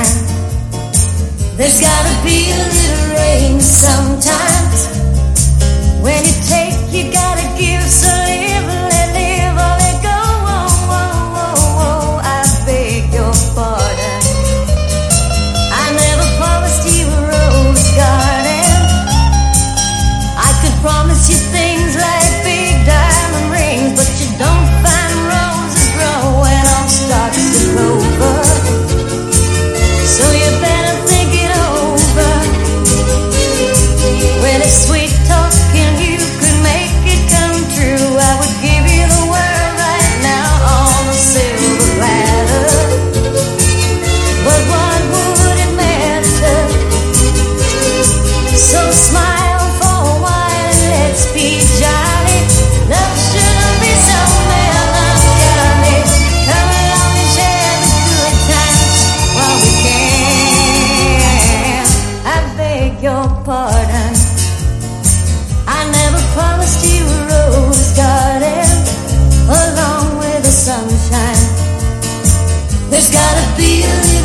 sunshine. There's gotta be a little rain sometimes. When you take, you gotta give, so live, let live, or let go. Oh, oh, oh, oh, I beg your pardon. I never promised you a rose garden. I could promise you things like big diamond rings, but you don't find roses growing on stalks of clover. So you better think it over. Well, it's sweet talking, you could make it come true. I would give you the world right now on a silver platter. But what would it matter? So smile for a while and let's be jolly. Love shouldn't be so melancholy. Come along and share the good times while we can. I beg your pardon. I never promised you a rose garden along with the sunshine. There's gotta be a